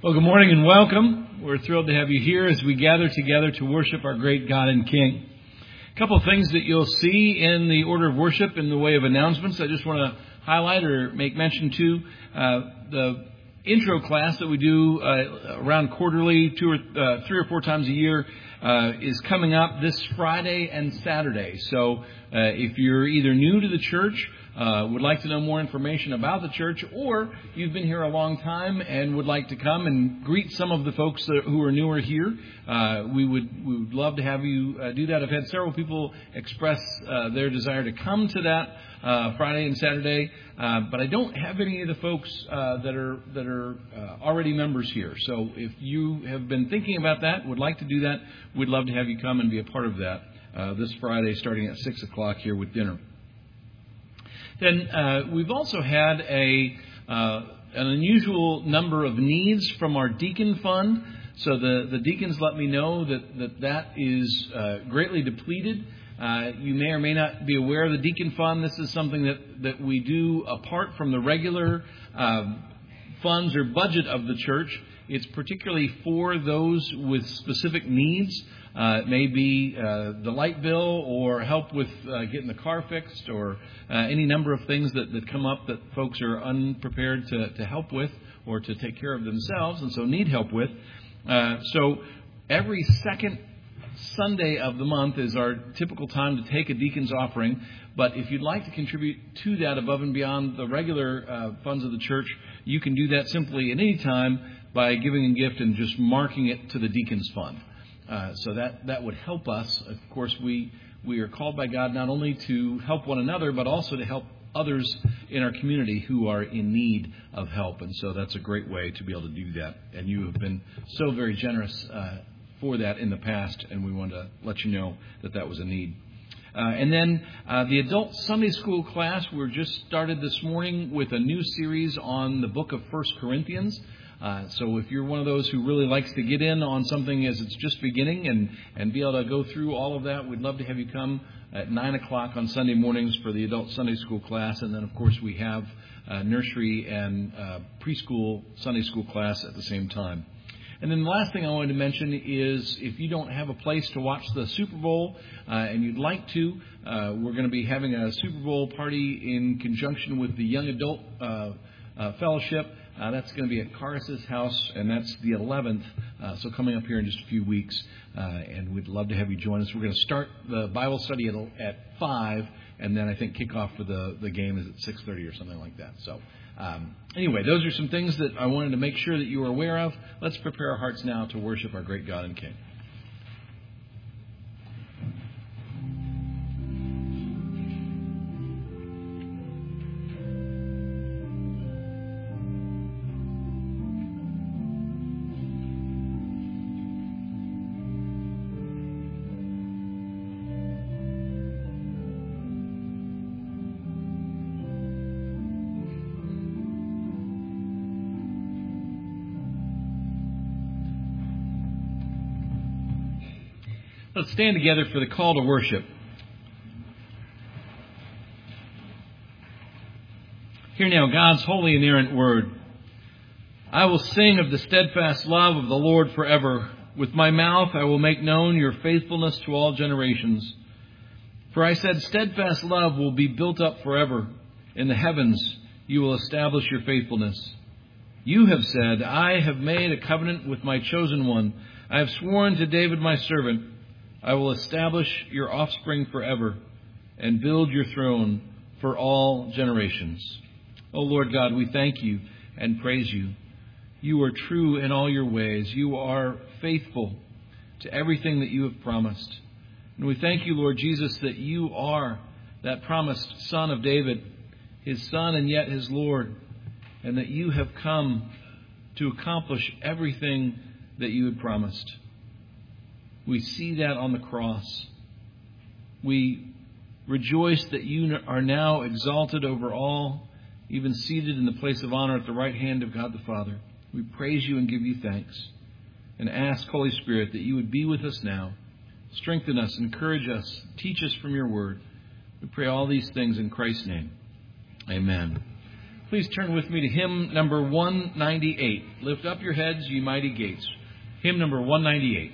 Well, good morning and welcome. We're thrilled to have you here as we gather together to worship our great God and King. A couple of things that you'll see in the order of worship in the way of announcements I just want to highlight or make mention to. The intro class that we do around quarterly, three or four times a year, is coming up this Friday and Saturday. So if you're either new to the church, would like to know more information about the church, or you've been here a long time and would like to come and greet some of the folks who are newer here, we would love to have you do that. I've had several people express their desire to come to that Friday and Saturday, but I don't have any of the folks that are already members here. So if you have been thinking about that, would like to do that, we'd love to have you come and be a part of that this Friday starting at 6 o'clock here with dinner. Then we've also had an unusual number of needs from our deacon fund. So the deacons let me know that is greatly depleted. You may or may not be aware of the deacon fund. This is something that we do apart from the regular funds or budget of the church. It's particularly for those with specific needs. It may be the light bill or help with getting the car fixed or any number of things that come up that folks are unprepared to help with or to take care of themselves and so need help with. So every second Sunday of the month is our typical time to take a deacon's offering. But if you'd like to contribute to that above and beyond the regular funds of the church, you can do that simply at any time by giving a gift and just marking it to the deacon's fund. So that would help us. Of course, we are called by God not only to help one another, but also to help others in our community who are in need of help. And so that's a great way to be able to do that. And you have been so very generous for that in the past, and we want to let you know that was a need. And then the adult Sunday school class, we're just started this morning with a new series on the book of 1 Corinthians. So if you're one of those who really likes to get in on something as it's just beginning and be able to go through all of that, we'd love to have you come at 9 o'clock on Sunday mornings for the adult Sunday school class. And then, of course, we have nursery and preschool Sunday school class at the same time. And then the last thing I wanted to mention is if you don't have a place to watch the Super Bowl and you'd like to, we're going to be having a Super Bowl party in conjunction with the Young Adult Fellowship. That's going to be at Caris's house, and that's the 11th, so coming up here in just a few weeks, and we'd love to have you join us. We're going to start the Bible study at 5, and then I think kickoff for the game is at 6:30 or something like that. So anyway, those are some things that I wanted to make sure that you are aware of. Let's prepare our hearts now to worship our great God and King. Let's stand together for the call to worship. Hear now God's holy and inerrant word. I will sing of the steadfast love of the Lord forever. With my mouth I will make known your faithfulness to all generations. For I said, steadfast love will be built up forever. In the heavens you will establish your faithfulness. You have said, I have made a covenant with my chosen one. I have sworn to David my servant. I will establish your offspring forever and build your throne for all generations. O Lord God, we thank you and praise you. You are true in all your ways. You are faithful to everything that you have promised. And we thank you, Lord Jesus, that you are that promised Son of David, his Son and yet his Lord, and that you have come to accomplish everything that you had promised. We see that on the cross. We rejoice that you are now exalted over all, even seated in the place of honor at the right hand of God the Father. We praise you and give you thanks and ask, Holy Spirit, that you would be with us now. Strengthen us, encourage us, teach us from your word. We pray all these things in Christ's name. Amen. Please turn with me to hymn number 198. Lift up your heads, ye mighty gates. Hymn number 198.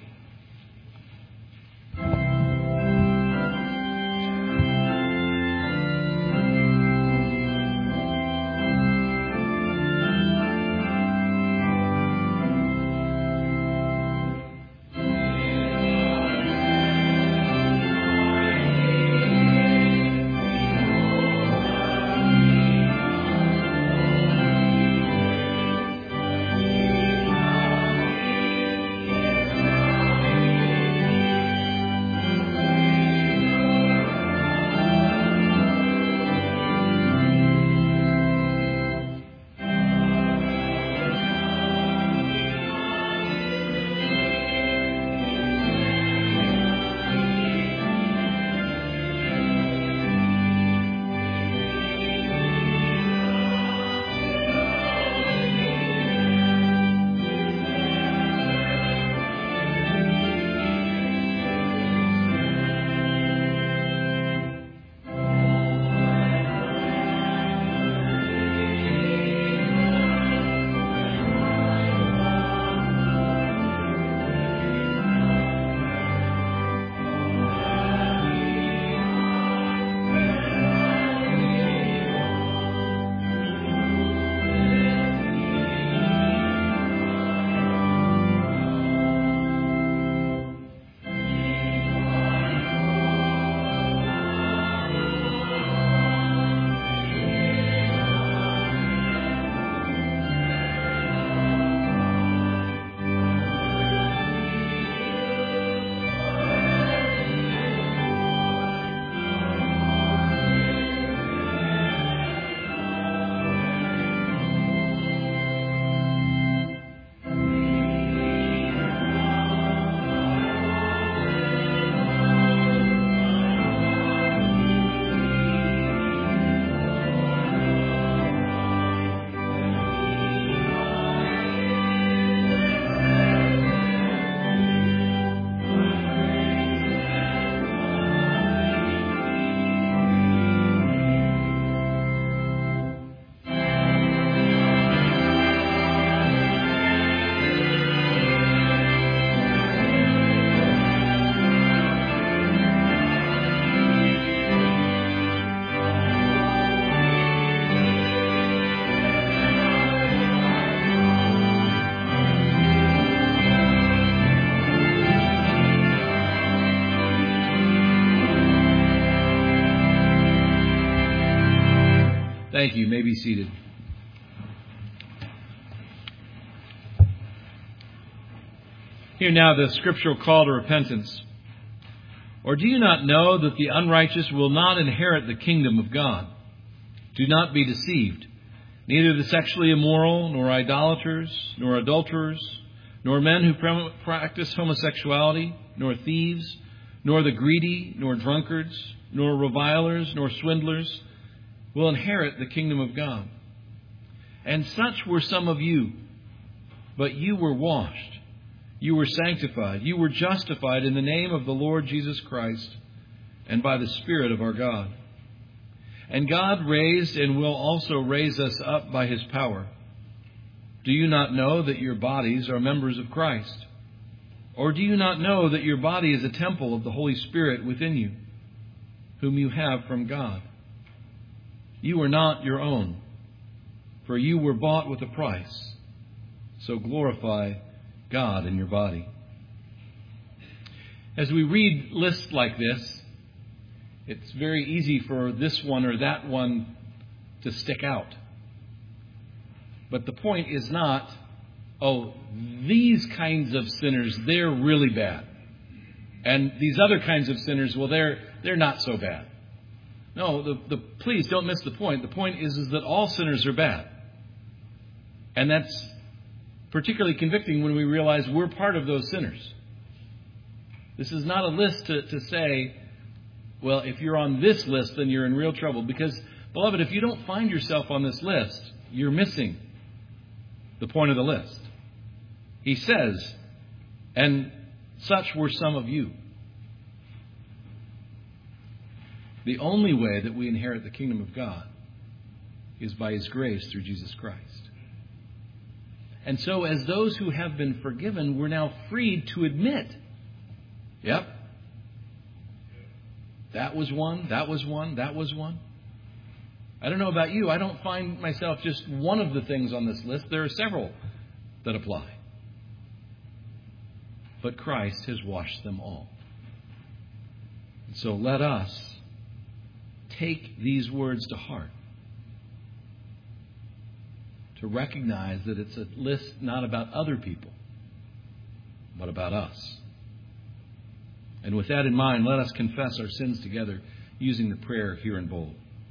Thank you. You may be seated. Hear now the scriptural call to repentance. Or do you not know that the unrighteous will not inherit the kingdom of God? Do not be deceived. Neither the sexually immoral, nor idolaters, nor adulterers, nor men who practice homosexuality, nor thieves, nor the greedy, nor drunkards, nor revilers, nor swindlers will inherit the kingdom of God. And such were some of you, but you were washed, you were sanctified, you were justified in the name of the Lord Jesus Christ and by the Spirit of our God. And God raised and will also raise us up by His power. Do you not know that your bodies are members of Christ? Or do you not know that your body is a temple of the Holy Spirit within you, whom you have from God? You are not your own, for you were bought with a price. So glorify God in your body. As we read lists like this, it's very easy for this one or that one to stick out. But the point is not, oh, these kinds of sinners, they're really bad. And these other kinds of sinners, well, they're not so bad. No, please don't miss the point. The point is that all sinners are bad. And that's particularly convicting when we realize we're part of those sinners. This is not a list to say, well, if you're on this list, then you're in real trouble. Because, beloved, if you don't find yourself on this list, you're missing the point of the list. He says, and such were some of you. The only way that we inherit the kingdom of God is by His grace through Jesus Christ. And so as those who have been forgiven, we're now freed to admit, yep, that was one, that was one, that was one. I don't know about you. I don't find myself just one of the things on this list. There are several that apply. But Christ has washed them all. So let us take these words to heart, to recognize that it's a list not about other people, but about us. And with that in mind, let us confess our sins together using the prayer here in bold.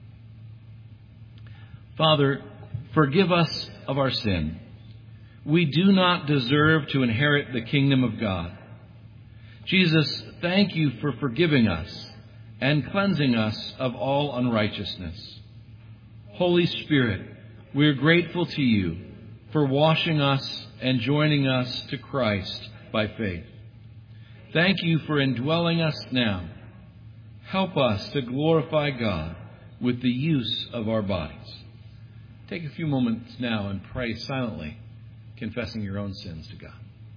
Father, forgive us of our sin. We do not deserve to inherit the kingdom of God. Jesus, thank you for forgiving us and cleansing us of all unrighteousness. Holy Spirit, we are grateful to you for washing us and joining us to Christ by faith. Thank you for indwelling us now. Help us to glorify God with the use of our bodies. Take a few moments now and pray silently, confessing your own sins to God.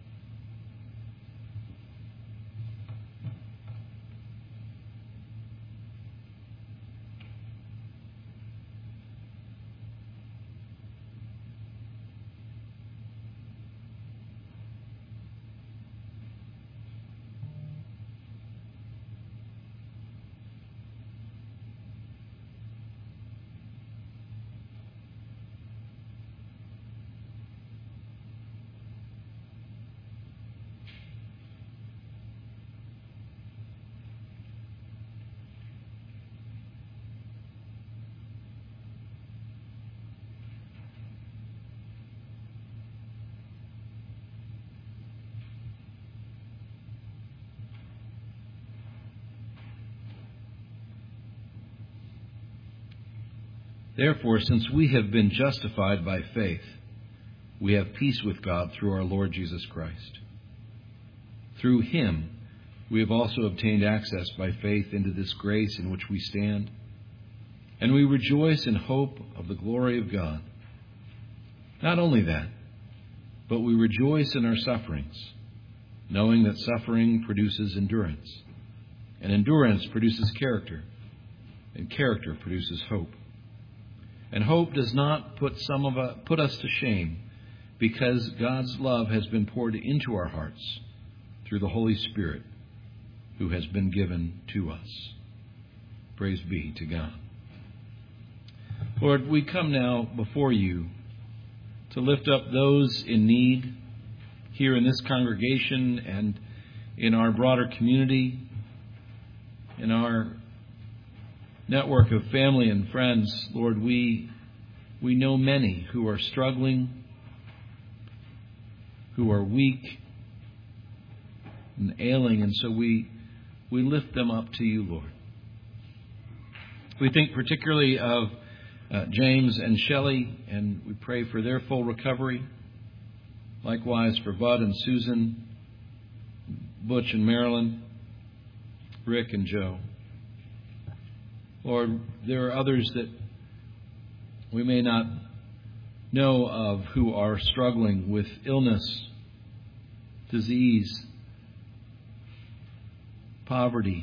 Therefore, since we have been justified by faith, we have peace with God through our Lord Jesus Christ. Through Him, we have also obtained access by faith into this grace in which we stand, and we rejoice in hope of the glory of God. Not only that, but we rejoice in our sufferings, knowing that suffering produces endurance, and endurance produces character, and character produces hope. And hope does not put us to shame, because God's love has been poured into our hearts through the Holy Spirit who has been given to us. Praise be to God. Lord, we come now before you to lift up those in need here in this congregation and in our broader community, in our network of family and friends. Lord, we know many who are struggling, who are weak and ailing, and so we lift them up to you, Lord. We think particularly of James and Shelley, and we pray for their full recovery. Likewise for Bud and Susan, Butch and Marilyn, Rick and Joe. Lord, there are others that we may not know of who are struggling with illness, disease, poverty.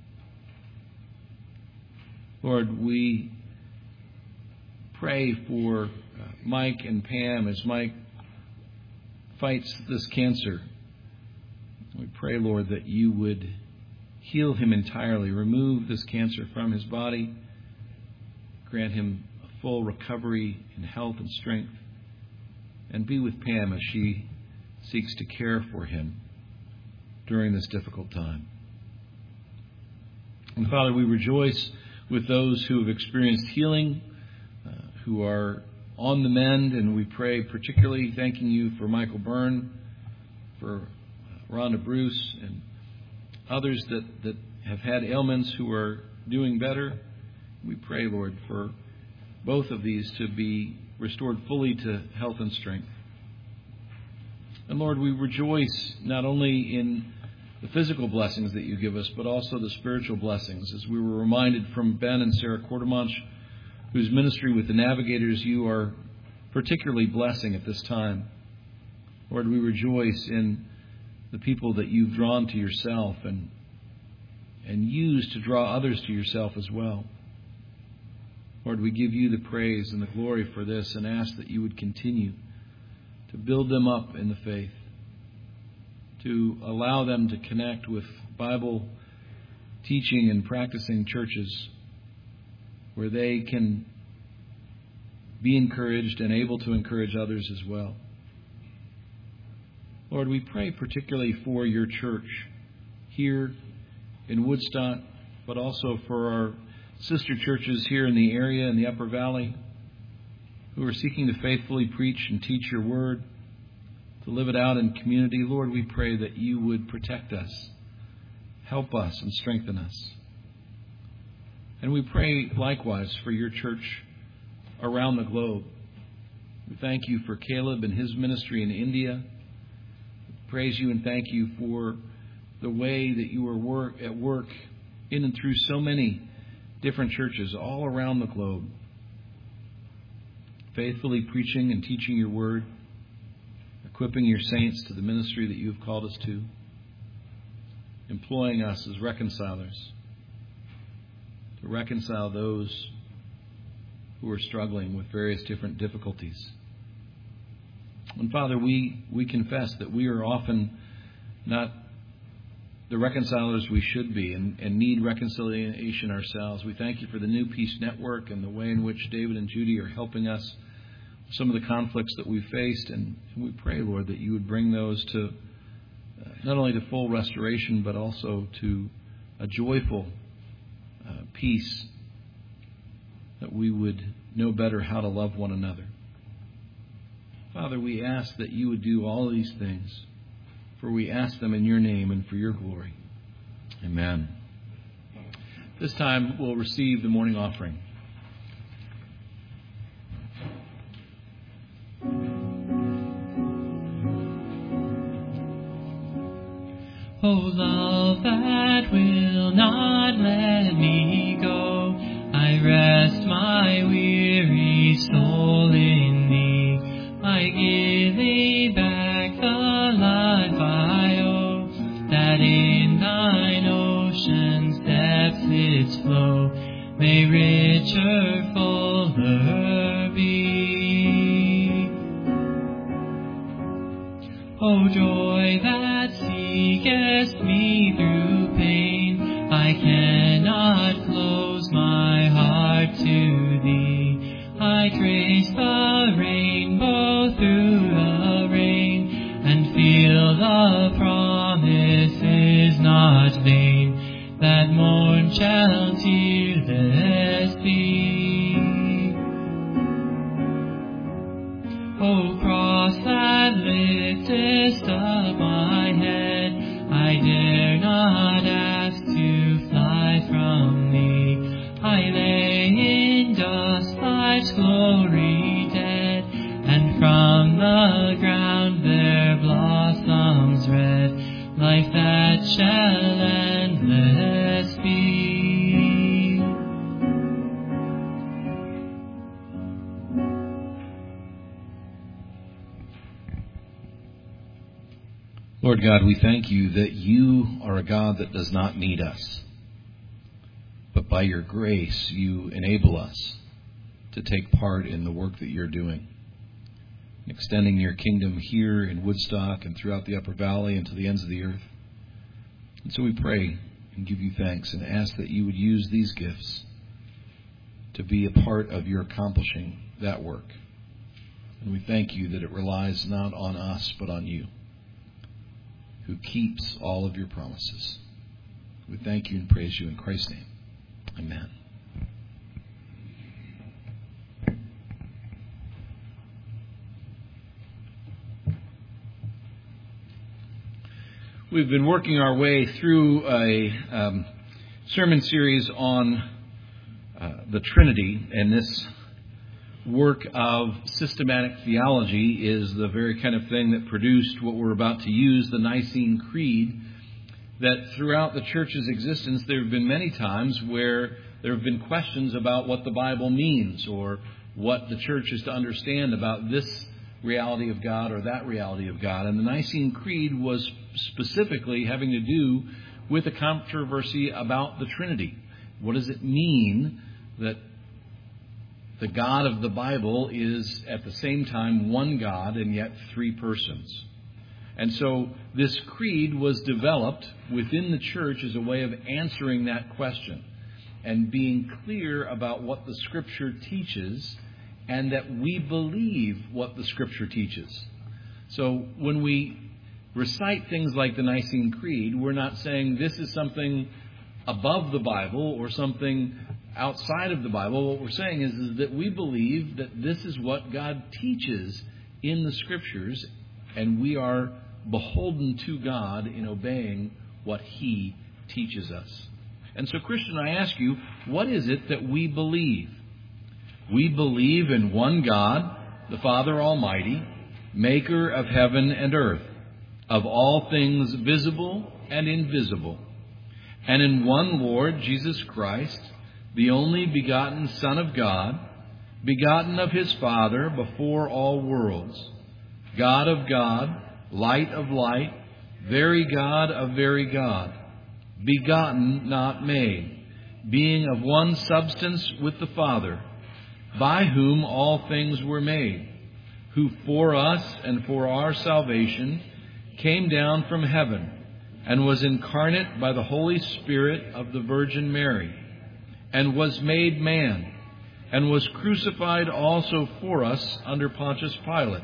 Lord, we pray for Mike and Pam as Mike fights this cancer. We pray, Lord, that you would heal him entirely, remove this cancer from his body, grant him a full recovery in health and strength, and be with Pam as she seeks to care for him during this difficult time. And Father, we rejoice with those who have experienced healing, who are on the mend, and we pray particularly thanking you for Michael Byrne, for Rhonda Bruce, and others that have had ailments who are doing better. We pray, Lord, for both of these to be restored fully to health and strength. And Lord, we rejoice not only in the physical blessings that you give us, but also the spiritual blessings, as we were reminded from Ben and Sarah Quartermanch whose ministry with the Navigators you are particularly blessing at this time. Lord, we rejoice in the people that you've drawn to yourself and used to draw others to yourself as well. Lord, we give you the praise and the glory for this and ask that you would continue to build them up in the faith, to allow them to connect with Bible teaching and practicing churches where they can be encouraged and able to encourage others as well. Lord, we pray particularly for your church here in Woodstock, but also for our sister churches here in the area in the Upper Valley who are seeking to faithfully preach and teach your word, to live it out in community. Lord, we pray that you would protect us, help us, and strengthen us. And we pray likewise for your church around the globe. We thank you for Caleb and his ministry in India. Praise you and thank you for the way that you are at work in and through so many different churches all around the globe, faithfully preaching and teaching your word, equipping your saints to the ministry that you have called us to, employing us as reconcilers to reconcile those who are struggling with various different difficulties. And Father, we confess that we are often not the reconcilers we should be and need reconciliation ourselves. We thank you for the New Peace Network and the way in which David and Judy are helping us with some of the conflicts that we've faced. And we pray, Lord, that you would bring those to not only to full restoration, but also to a joyful peace, that we would know better how to love one another. Father, we ask that you would do all of these things, for we ask them in your name and for your glory. Amen. This time we'll receive the morning offering. O love that will not let me go, I rest my weary soul in thee. I give thee back the life I owe, that in thine ocean's depths its flow may richer, fuller be. O joy that seekest me through pain, I cannot close my heart to thee. I trace the rainbow through the rain, and feel the promise is not vain, that morn shall tearless be. O cross that liftest up my head, I dare not ask to fly from thee. I lay in dust life's glory dead, and from the ground there blossoms red, life that shall endless be. Lord God, we thank you that you are a God that does not need us, but by your grace you enable us to take part in the work that you're doing, extending your kingdom here in Woodstock and throughout the Upper Valley and to the ends of the earth. And so we pray and give you thanks and ask that you would use these gifts to be a part of your accomplishing that work. And we thank you that it relies not on us but on you, who keeps all of your promises. We thank you and praise you in Christ's name. Amen. We've been working our way through a sermon series on the Trinity, and this work of systematic theology is the very kind of thing that produced what we're about to use, the Nicene Creed, that throughout the church's existence there have been many times where there have been questions about what the Bible means or what the church is to understand about this reality of God or that reality of God. And the Nicene Creed was specifically having to do with a controversy about the Trinity. What does it mean that the God of the Bible is at the same time one God and yet three persons? And so this creed was developed within the church as a way of answering that question and being clear about what the Scripture teaches and that we believe what the Scripture teaches. So when we recite things like the Nicene Creed, we're not saying this is something above the Bible or something outside of the Bible. What we're saying is that we believe that this is what God teaches in the Scriptures, and we are beholden to God in obeying what He teaches us. And so, Christian, I ask you, what is it that we believe? We believe in one God, the Father Almighty, maker of heaven and earth, of all things visible and invisible, and in one Lord Jesus Christ, the only begotten Son of God, begotten of His Father before all worlds, God of God, light of light, very God of very God, begotten, not made, being of one substance with the Father, by whom all things were made, who for us and for our salvation came down from heaven and was incarnate by the Holy Spirit of the Virgin Mary, and was made man, and was crucified also for us under Pontius Pilate.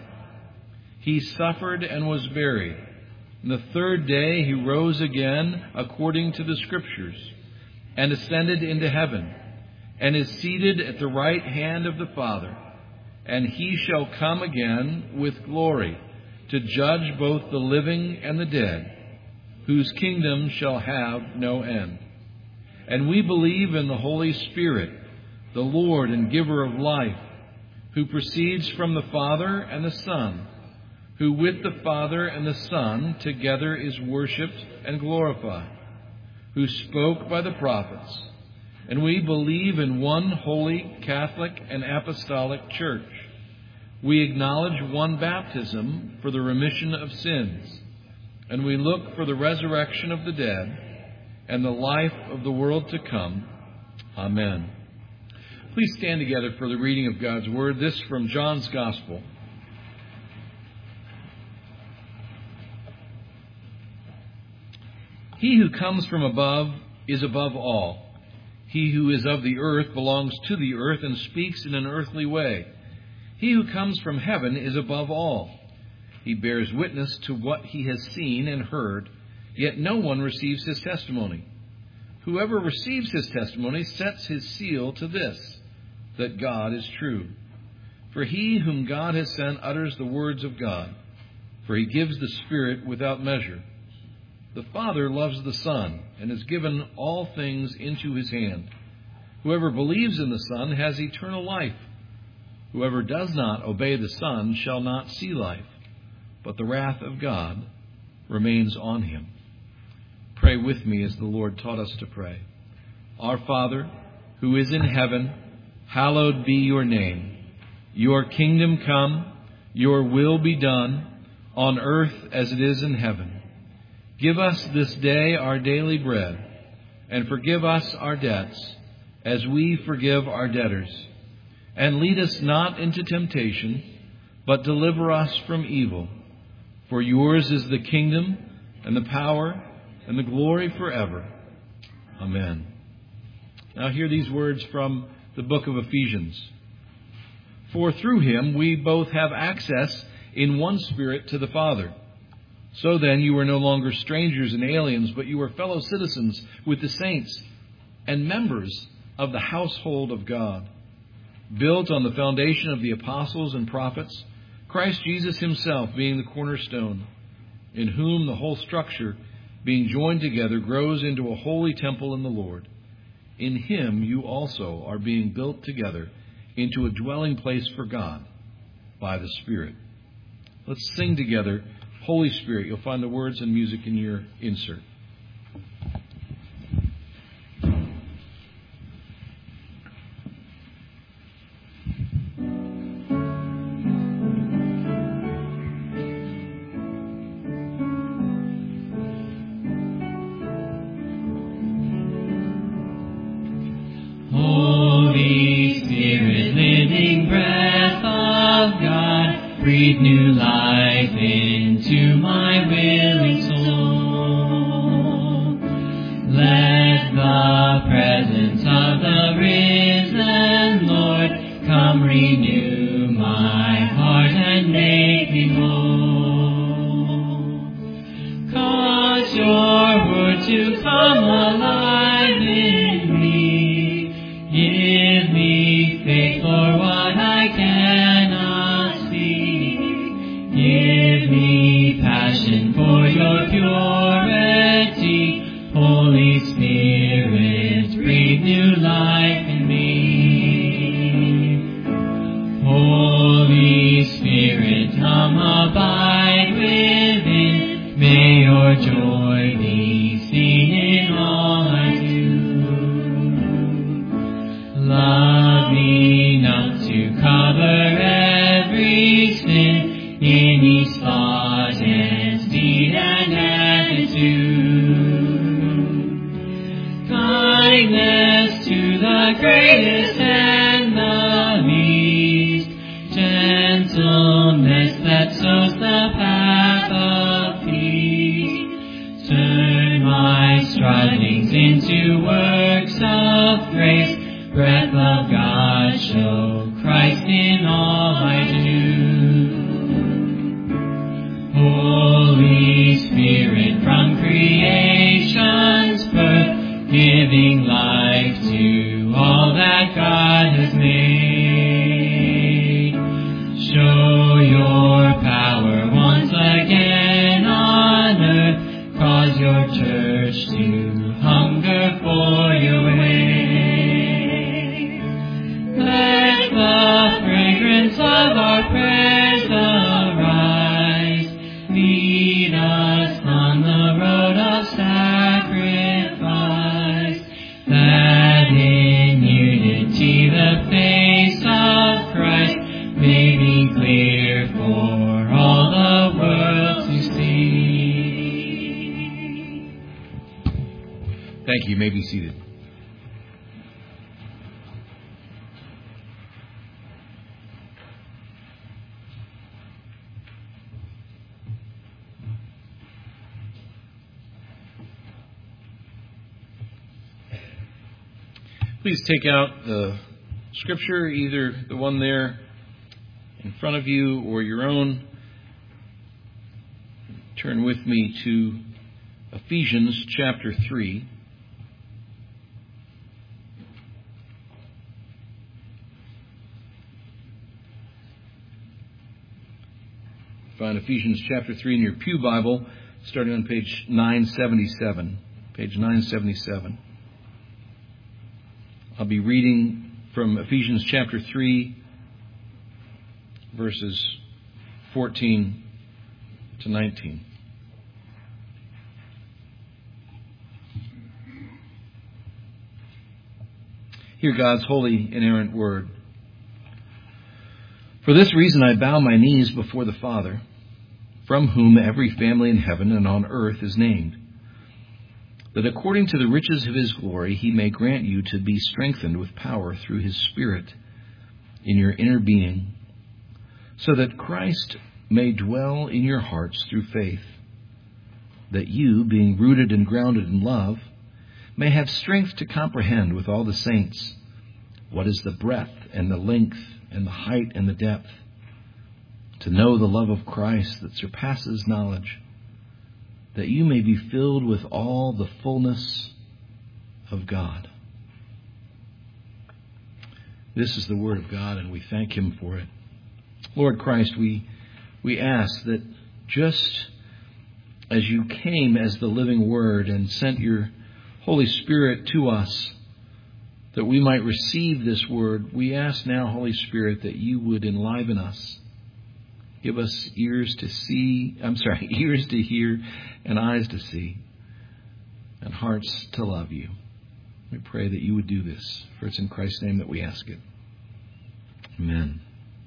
He suffered and was buried. And the third day He rose again according to the Scriptures, and ascended into heaven, and is seated at the right hand of the Father. And He shall come again with glory to judge both the living and the dead, whose kingdom shall have no end. And we believe in the Holy Spirit, the Lord and giver of life, who proceeds from the Father and the Son, who with the Father and the Son together is worshipped and glorified, who spoke by the prophets. And we believe in one holy, Catholic, and apostolic church. We acknowledge one baptism for the remission of sins, and we look for the resurrection of the dead and the life of the world to come. Amen. Please stand together for the reading of God's Word. This from John's Gospel. He who comes from above is above all. He who is of the earth belongs to the earth and speaks in an earthly way. He who comes from heaven is above all. He bears witness to what he has seen and heard, yet no one receives his testimony. Whoever receives his testimony sets his seal to this, that God is true. For he whom God has sent utters the words of God, for He gives the Spirit without measure. The Father loves the Son and has given all things into His hand. Whoever believes in the Son has eternal life. Whoever does not obey the Son shall not see life, but the wrath of God remains on him. Pray with me as the Lord taught us to pray. Our Father, who is in heaven, hallowed be your name. Your kingdom come, your will be done, on earth as it is in heaven. Give us this day our daily bread, and forgive us our debts, as we forgive our debtors. And lead us not into temptation, but deliver us from evil. For yours is the kingdom, and the power, and the glory forever. Amen. Now hear these words from the book of Ephesians. For through Him we both have access in one Spirit to the Father. So then you are no longer strangers and aliens, but you are fellow citizens with the saints and members of the household of God, built on the foundation of the apostles and prophets, Christ Jesus Himself being the cornerstone, in whom the whole structure, being joined together, grows into a holy temple in the Lord. In Him you also are being built together into a dwelling place for God by the Spirit. Let's sing together, Holy Spirit. You'll find the words and music in your insert. breathe new life into my willing soul. Let the presence of the risen Lord come renew my heart and make me whole. Cause your word to come alive in me. Give me faith for what I cannot see. Give me passion for your purity. Holy Spirit, breathe new life in me. Holy Spirit, come abide within. May your joy be seen in all I do. Love me enough to cover every sin in each thought and deed and attitude. Kindness to the greatest and the least. Gentleness that sows the path of peace. Turn my strivings into works of grace. Breath of God, show Christ in all I do. Holy Spirit, from creation's birth, giving life to all that God has made. Show your power once again on earth. Cause your church to hunger for your way. Let the fragrance of our prayers arise. Lead us on the road of sacrifice. That in unity the face of Christ may be clear for all the world to see. Thank you. You may be seated. Please take out the scripture, either the one there in front of you or your own. Turn with me to Ephesians chapter 3. Find Ephesians chapter 3 in your Pew Bible, starting on page 977. Page 977. I'll be reading from Ephesians chapter 3, verses 14 to 19. Hear God's holy, inerrant word. For this reason I bow my knees before the Father, from whom every family in heaven and on earth is named, that according to the riches of his glory he may grant you to be strengthened with power through his Spirit in your inner being, so that Christ may dwell in your hearts through faith, that you, being rooted and grounded in love, may have strength to comprehend with all the saints what is the breadth and the length and the height and the depth, to know the love of Christ that surpasses knowledge, that you may be filled with all the fullness of God. This is the word of God, and we thank him for it. Lord Christ, we ask that just as you came as the living word and sent your Holy Spirit to us, that we might receive this word, we ask now, Holy Spirit, that you would enliven us. Give us ears to hear and eyes to see and hearts to love you. We pray that you would do this, for it's in Christ's name that we ask it. Amen.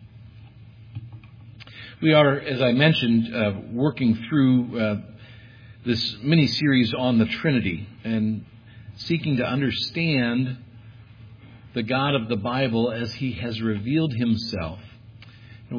We are, as I mentioned, working through this mini-series on the Trinity and seeking to understand the God of the Bible as he has revealed himself. And we've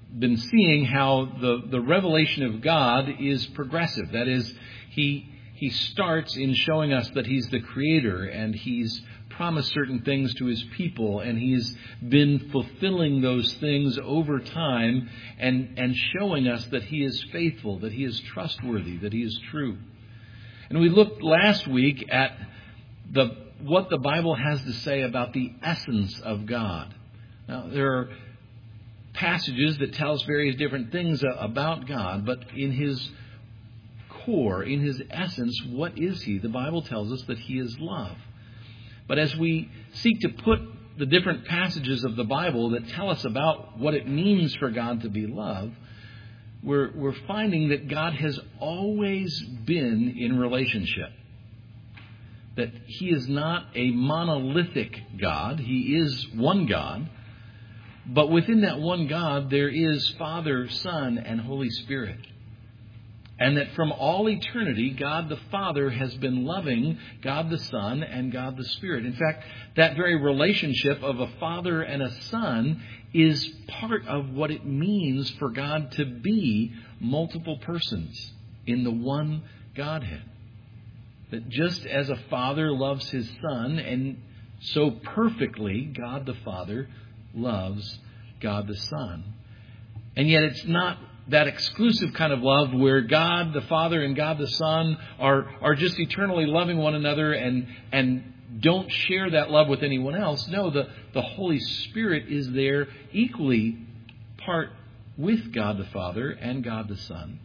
been seeing how the revelation of God is progressive. That is, He starts in showing us that He's the Creator, and He's promised certain things to His people, and He's been fulfilling those things over time and showing us that He is faithful, that He is trustworthy, that He is true. And we looked last week at what the Bible has to say about the essence of God. Now, there are passages that tell us various different things about God, but in His core, in His essence, what is He? The Bible tells us that He is love. But as we seek to put the different passages of the Bible that tell us about what it means for God to be love, we're finding that God has always been in relationship. That He is not a monolithic God. He is one God. But within that one God, there is Father, Son, and Holy Spirit. And that from all eternity, God the Father has been loving God the Son and God the Spirit. In fact, that very relationship of a Father and a Son is part of what it means for God to be multiple persons in the one Godhead. That just as a Father loves His Son, and so perfectly God the Father loves God the Son. And yet it's not that exclusive kind of love where God the Father and God the Son are just eternally loving one another and don't share that love with anyone else. No, the Holy Spirit is there equally part with God the Father and God the Son.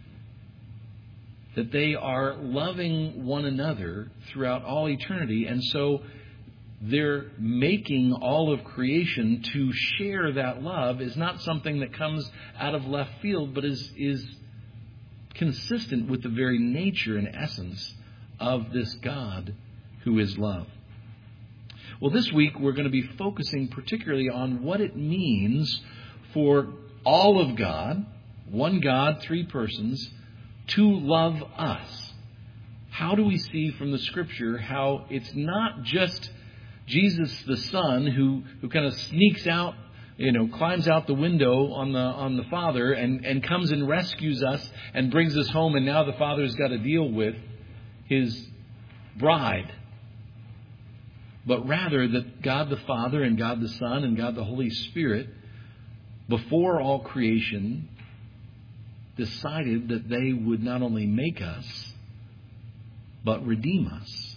That they are loving one another throughout all eternity, and so their making all of creation to share that love is not something that comes out of left field, but is consistent with the very nature and essence of this God who is love. Well, this week we're going to be focusing particularly on what it means for all of God, one God, three persons, to love us. How do we see from the Scripture how it's not just Jesus the Son who kind of sneaks out, climbs out the window on the Father and comes and rescues us and brings us home, and now the Father's got to deal with His bride. But rather that God the Father and God the Son and God the Holy Spirit, before all creation, decided that they would not only make us, but redeem us.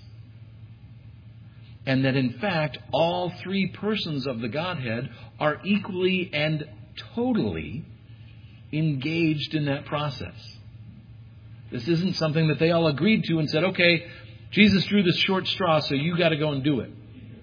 And that in fact, all three persons of the Godhead are equally and totally engaged in that process. This isn't something that they all agreed to and said, okay, Jesus drew this short straw, so you got to go and do it.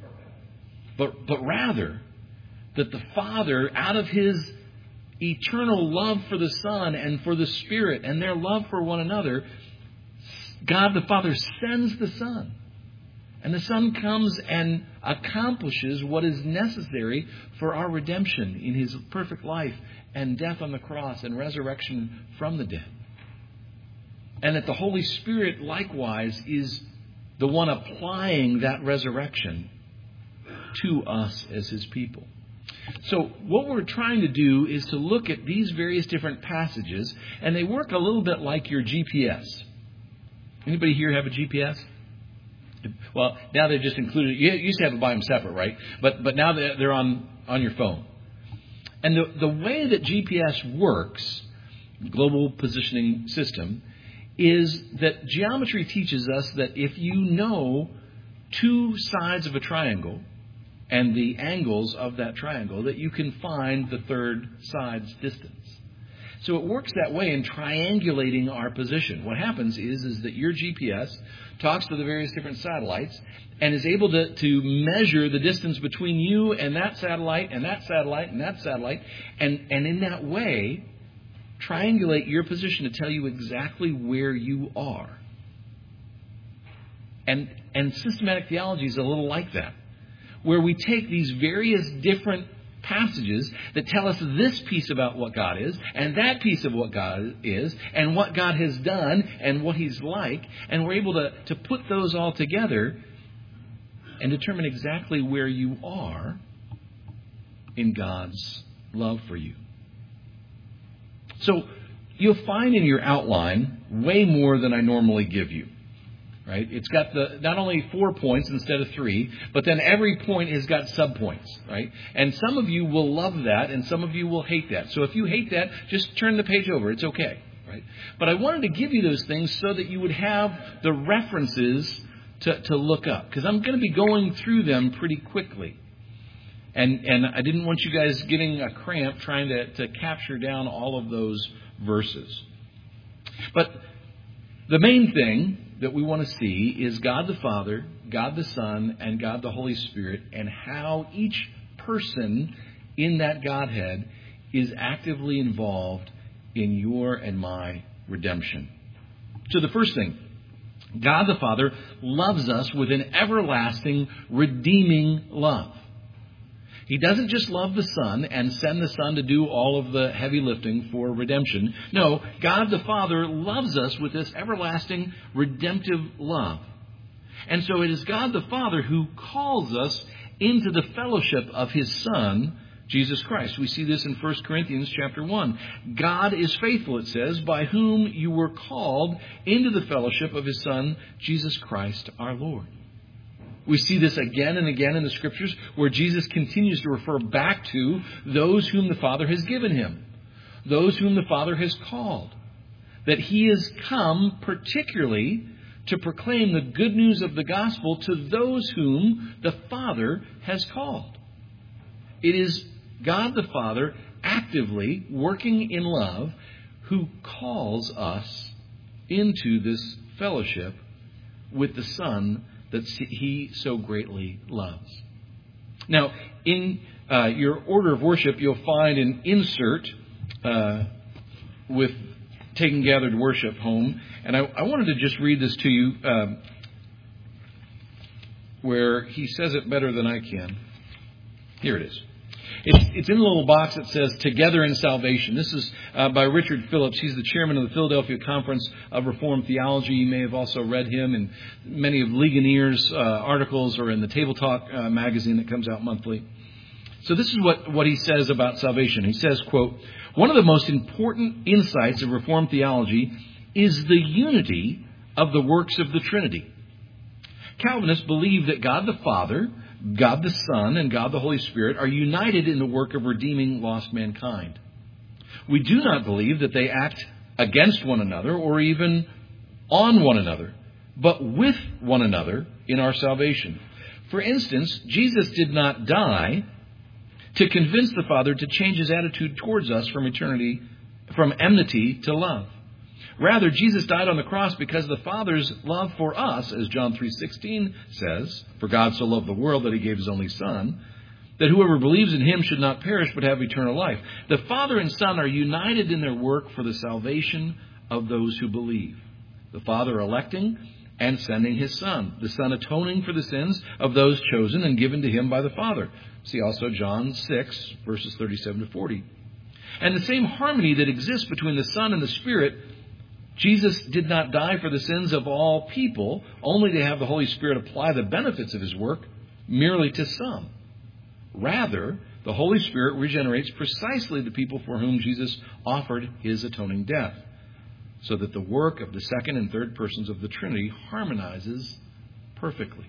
But rather, that the Father, out of His eternal love for the Son and for the Spirit and their love for one another, God the Father sends the Son. And the Son comes and accomplishes what is necessary for our redemption in His perfect life and death on the cross and resurrection from the dead. And that the Holy Spirit likewise is the one applying that resurrection to us as His people. So what we're trying to do is to look at these various different passages, and they work a little bit like your GPS. Anybody here have a GPS? Well, now they're just included. You used to have to buy them separate, right? But now they're on your phone. And the way that GPS works, global positioning system, is that geometry teaches us that if you know two sides of a triangle and the angles of that triangle, that you can find the third side's distance. So it works that way in triangulating our position. What happens is that your GPS talks to the various different satellites and is able to measure the distance between you and that satellite and that satellite and that satellite, and in that way triangulate your position to tell you exactly where you are. And systematic theology is a little like that, where we take these various different passages that tell us this piece about what God is and that piece of what God is and what God has done and what He's like, and we're able to put those all together and determine exactly where you are in God's love for you. So you'll find in your outline way more than I normally give you. Right? It's got not only 4 points instead of 3, but then every point has got subpoints. Right? And some of you will love that, and some of you will hate that. So if you hate that, just turn the page over. It's okay. Right? But I wanted to give you those things so that you would have the references to look up, because I'm going to be going through them pretty quickly. And I didn't want you guys getting a cramp trying to capture down all of those verses. But the main thing that we want to see is God the Father, God the Son, and God the Holy Spirit, and how each person in that Godhead is actively involved in your and my redemption. So the first thing, God the Father loves us with an everlasting, redeeming love. He doesn't just love the Son and send the Son to do all of the heavy lifting for redemption. No, God the Father loves us with this everlasting, redemptive love. And so it is God the Father who calls us into the fellowship of His Son, Jesus Christ. We see this in 1 Corinthians chapter 1. God is faithful, it says, by whom you were called into the fellowship of His Son, Jesus Christ our Lord. We see this again and again in the Scriptures where Jesus continues to refer back to those whom the Father has given Him, those whom the Father has called, that He has come particularly to proclaim the good news of the gospel to those whom the Father has called. It is God the Father actively working in love who calls us into this fellowship with the Son that He so greatly loves. Now, in your order of worship, you'll find an insert with Taking Gathered Worship Home. And I wanted to just read this to you where he says it better than I can. Here it is. It's in a little box that says Together in Salvation. This is by Richard Phillips. He's the chairman of the Philadelphia Conference of Reformed Theology. You may have also read him in many of Ligonier's articles or in the Table Talk magazine that comes out monthly. So this is what he says about salvation. He says, quote, one of the most important insights of Reformed theology is the unity of the works of the Trinity. Calvinists believe that God the Father, God the Son, and God the Holy Spirit are united in the work of redeeming lost mankind. We do not believe that they act against one another or even on one another, but with one another in our salvation. For instance, Jesus did not die to convince the Father to change His attitude towards us from enmity to love. Rather, Jesus died on the cross because the Father's love for us, as John 3:16 says, for God so loved the world that He gave His only Son, that whoever believes in Him should not perish but have eternal life. The Father and Son are united in their work for the salvation of those who believe. The Father electing and sending His Son. The Son atoning for the sins of those chosen and given to Him by the Father. See also John 6, verses 37 to 40. And the same harmony that exists between the Son and the Spirit. Jesus did not die for the sins of all people, only to have the Holy Spirit apply the benefits of His work merely to some. Rather, the Holy Spirit regenerates precisely the people for whom Jesus offered His atoning death, so that the work of the second and third persons of the Trinity harmonizes perfectly.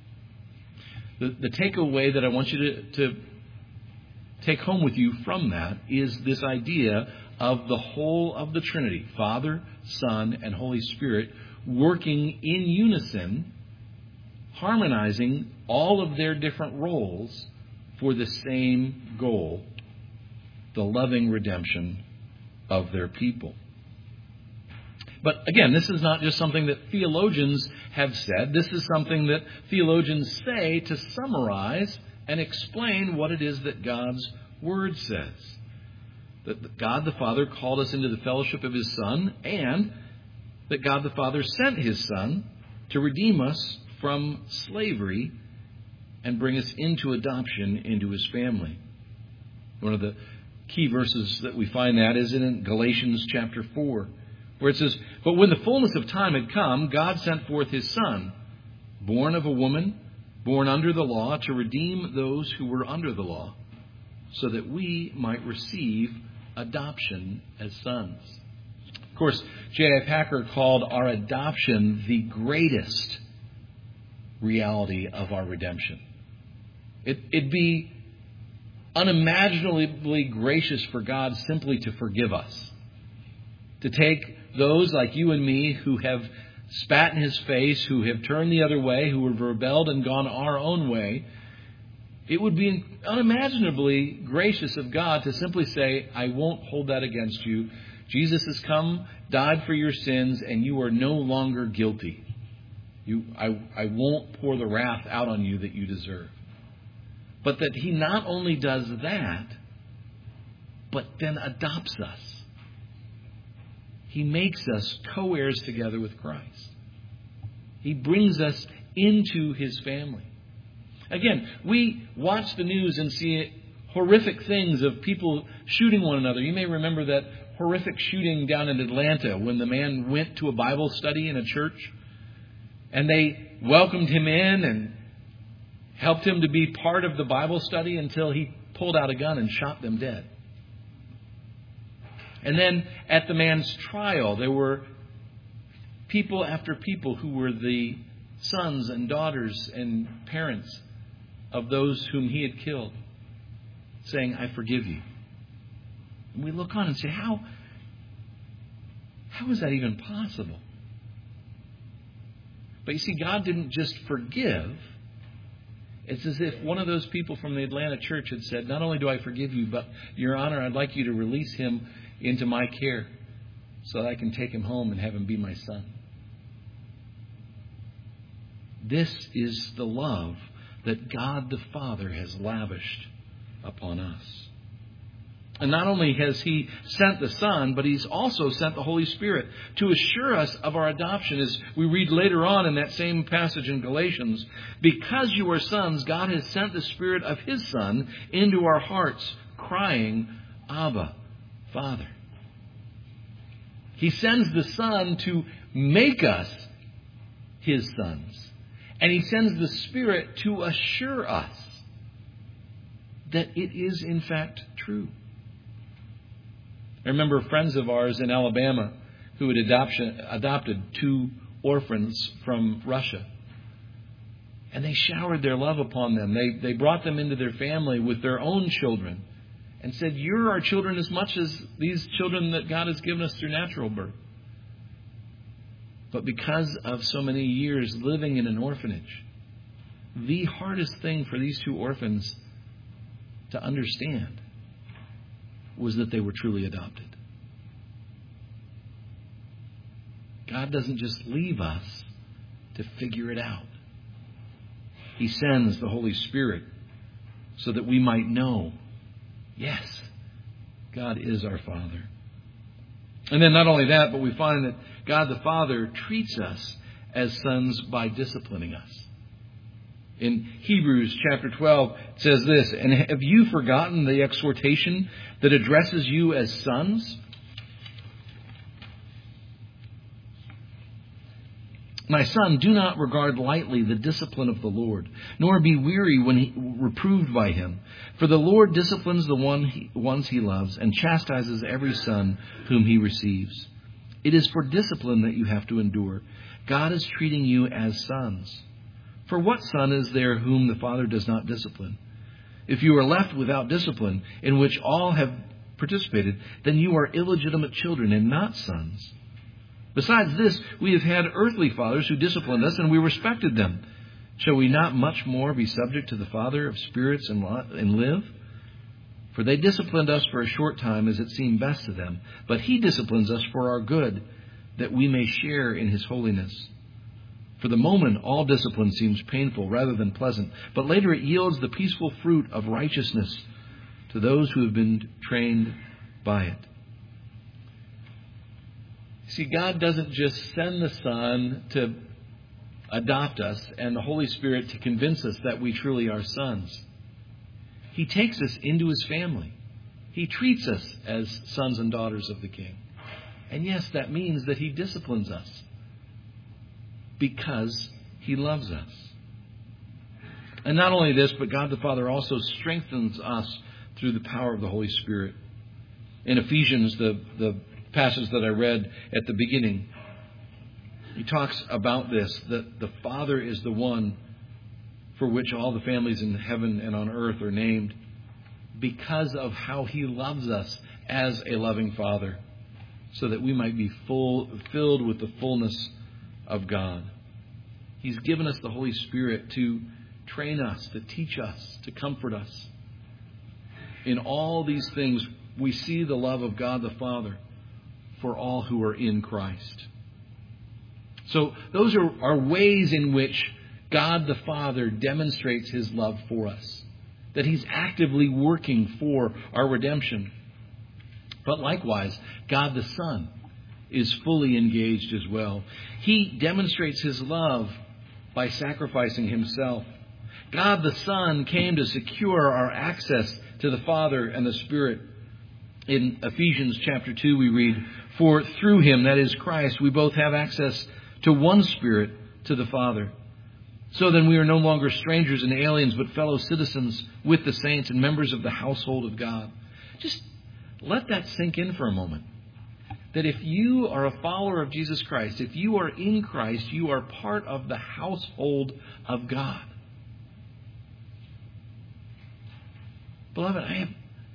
The takeaway that I want you to take home with you from that is this idea of the whole of the Trinity, Father, Son, and Holy Spirit, working in unison, harmonizing all of their different roles for the same goal, the loving redemption of their people. But again, this is not just something that theologians have said. This is something that theologians say to summarize and explain what it is that God's Word says. That God the Father called us into the fellowship of His Son, and that God the Father sent His Son to redeem us from slavery and bring us into adoption into His family. One of the key verses that we find that is in Galatians chapter 4, where it says, but when the fullness of time had come, God sent forth His Son, born of a woman, born under the law, to redeem those who were under the law, so that we might receive adoption as sons. Of course, J.I. Packer called our adoption the greatest reality of our redemption. It'd be unimaginably gracious for God simply to forgive us. To take those like you and me who have spat in His face, who have turned the other way, who have rebelled and gone our own way. It would be unimaginably gracious of God to simply say, I won't hold that against you. Jesus has come, died for your sins, and you are no longer guilty. I won't pour the wrath out on you that you deserve. But that He not only does that, but then adopts us. He makes us co-heirs together with Christ. He brings us into His family. Again, we watch the news and see horrific things of people shooting one another. You may remember that horrific shooting down in Atlanta when the man went to a Bible study in a church. And they welcomed him in and helped him to be part of the Bible study until he pulled out a gun and shot them dead. And then at the man's trial, there were people after people who were the sons and daughters and parents of those whom he had killed, saying, I forgive you. And we look on and say, how is that even possible? But you see, God didn't just forgive. It's as if one of those people from the Atlanta church had said, not only do I forgive you, but Your Honor, I'd like you to release him into my care so that I can take him home and have him be my son. This is the love that God the Father has lavished upon us. And not only has He sent the Son, but He's also sent the Holy Spirit to assure us of our adoption. As we read later on in that same passage in Galatians, because you are sons, God has sent the Spirit of His Son into our hearts, crying, Abba, Father. He sends the Son to make us His sons. And He sends the Spirit to assure us that it is in fact true. I remember friends of ours in Alabama who had adopted 2 orphans from Russia. And they showered their love upon them. They brought them into their family with their own children and said, you're our children as much as these children that God has given us through natural birth. But because of so many years living in an orphanage, the hardest thing for these 2 orphans to understand was that they were truly adopted. God doesn't just leave us to figure it out. He sends the Holy Spirit so that we might know, yes, God is our Father. And then not only that, but we find that God the Father treats us as sons by disciplining us. In Hebrews chapter 12, it says this, and have you forgotten the exhortation that addresses you as sons? My son, do not regard lightly the discipline of the Lord, nor be weary when reproved by Him. For the Lord disciplines the ones He loves, and chastises every son whom He receives. It is for discipline that you have to endure. God is treating you as sons. For what son is there whom the Father does not discipline? If you are left without discipline, in which all have participated, then you are illegitimate children and not sons. Besides this, we have had earthly fathers who disciplined us, and we respected them. Shall we not much more be subject to the Father of spirits and live? For they disciplined us for a short time as it seemed best to them, but He disciplines us for our good, that we may share in His holiness. For the moment, all discipline seems painful rather than pleasant, but later it yields the peaceful fruit of righteousness to those who have been trained by it. See, God doesn't just send the Son to adopt us and the Holy Spirit to convince us that we truly are sons. He takes us into His family. He treats us as sons and daughters of the King. And yes, that means that He disciplines us because He loves us. And not only this, but God the Father also strengthens us through the power of the Holy Spirit. In Ephesians, the passage that I read at the beginning, he talks about this, that the Father is the one for which all the families in heaven and on earth are named, because of how He loves us as a loving Father, so that we might be filled with the fullness of God. He's given us the Holy Spirit to train us, to teach us, to comfort us. In all these things, we see the love of God the Father for all who are in Christ. So those are ways in which God the Father demonstrates His love for us, that He's actively working for our redemption. But likewise, God the Son is fully engaged as well. He demonstrates His love by sacrificing Himself. God the Son came to secure our access to the Father and the Spirit. In Ephesians chapter 2 we read, "For through Him," that is Christ, "we both have access to one Spirit, to the Father. So then we are no longer strangers and aliens, but fellow citizens with the saints and members of the household of God." Just let that sink in for a moment. That if you are a follower of Jesus Christ, if you are in Christ, you are part of the household of God. Beloved,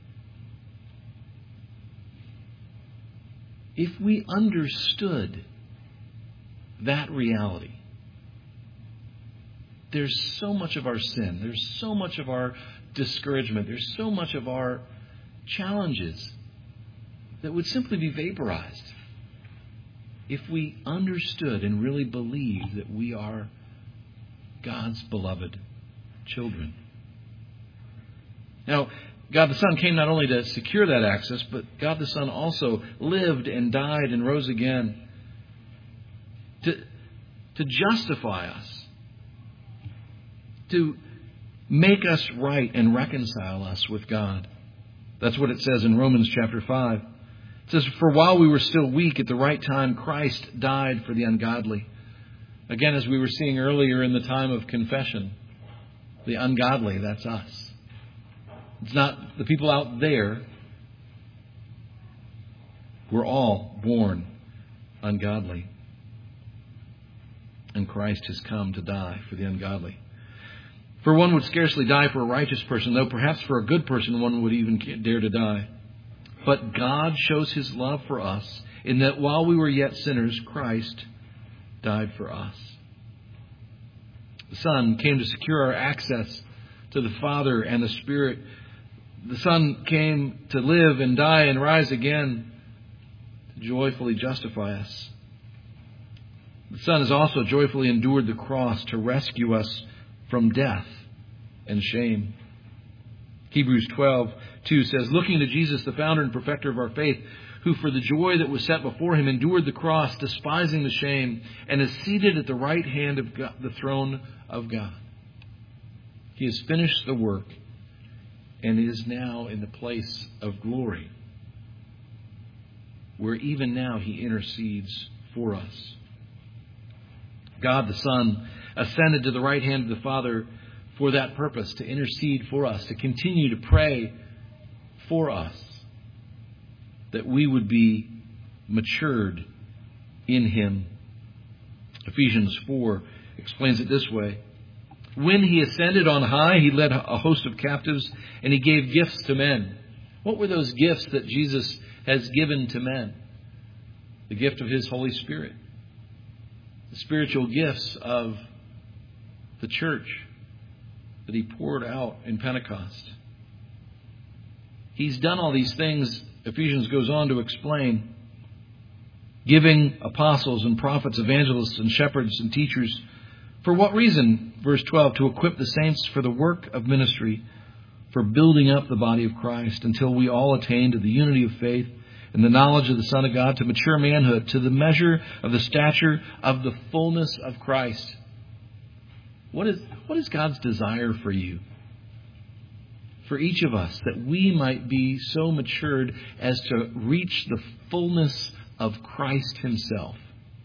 if we understood that reality, there's so much of our sin, there's so much of our discouragement, there's so much of our challenges that would simply be vaporized if we understood and really believed that we are God's beloved children. Now, God the Son came not only to secure that access, but God the Son also lived and died and rose again to justify us, to make us right and reconcile us with God. That's what it says in Romans chapter 5. It says, "For while we were still weak, at the right time Christ died for the ungodly." Again, as we were seeing earlier in the time of confession, the ungodly, that's us. It's not the people out there. We're all born ungodly. And Christ has come to die for the ungodly. For one would scarcely die for a righteous person, though perhaps for a good person one would even dare to die. But God shows His love for us in that while we were yet sinners, Christ died for us. The Son came to secure our access to the Father and the Spirit. The Son came to live and die and rise again to joyfully justify us. The Son has also joyfully endured the cross to rescue us from death and shame. Hebrews 12:2 says, "Looking to Jesus, the founder and perfecter of our faith, who for the joy that was set before Him endured the cross, despising the shame, and is seated at the right hand of God, the throne of God." He has finished the work and is now in the place of glory, where even now He intercedes for us. God the Son ascended to the right hand of the Father for that purpose, to intercede for us, to continue to pray for us, that we would be matured in Him. Ephesians 4 explains it this way. "When He ascended on high, He led a host of captives, and He gave gifts to men." What were those gifts that Jesus has given to men? The gift of His Holy Spirit. The spiritual gifts of the church that He poured out in Pentecost. He's done all these things, Ephesians goes on to explain, giving apostles and prophets, evangelists and shepherds and teachers. For what reason? Verse 12, "To equip the saints for the work of ministry, for building up the body of Christ, until we all attain to the unity of faith and the knowledge of the Son of God, to mature manhood, to the measure of the stature of the fullness of Christ." What is God's desire for you? For each of us, that we might be so matured as to reach the fullness of Christ Himself.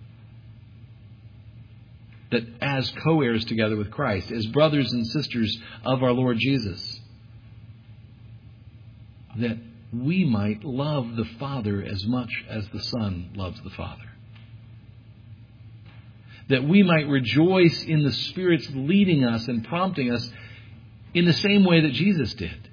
That as co-heirs together with Christ, as brothers and sisters of our Lord Jesus, that we might love the Father as much as the Son loves the Father. That we might rejoice in the Spirit's leading us and prompting us in the same way that Jesus did.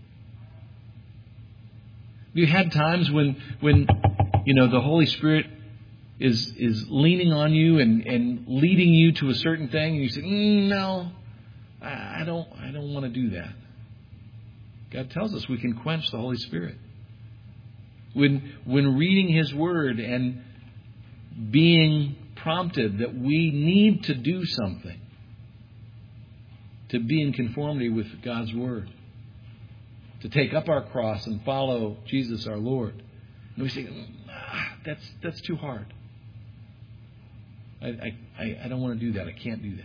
You had times when the Holy Spirit is leaning on you and leading you to a certain thing, and you say, "No, I don't want to do that." God tells us we can quench the Holy Spirit. When reading His Word and being prompted that we need to do something to be in conformity with God's Word, to take up our cross and follow Jesus our Lord. And we say, that's too hard. I don't want to do that. I can't do that.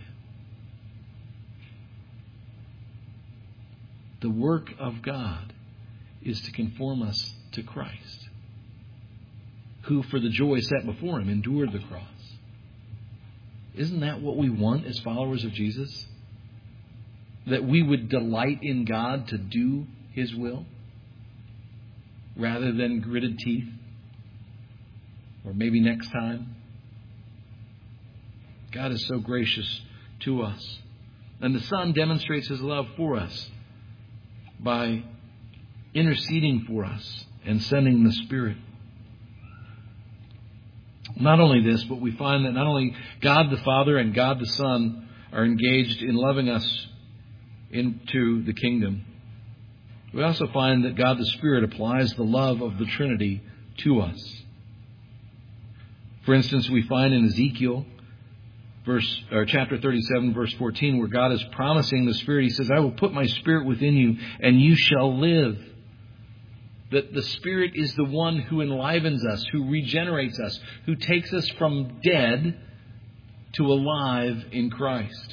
The work of God is to conform us to Christ, who for the joy set before Him endured the cross. Isn't that what we want as followers of Jesus? That we would delight in God to do His will rather than gritted teeth, or maybe next time. God is so gracious to us. And the Son demonstrates His love for us by interceding for us and sending the Spirit. Not only this, but we find that not only God the Father and God the Son are engaged in loving us into the kingdom, we also find that God the Spirit applies the love of the Trinity to us. For instance, we find in Ezekiel chapter 37, verse 14, where God is promising the Spirit. He says, "I will put my Spirit within you, and you shall live." That the Spirit is the one who enlivens us, who regenerates us, who takes us from dead to alive in Christ.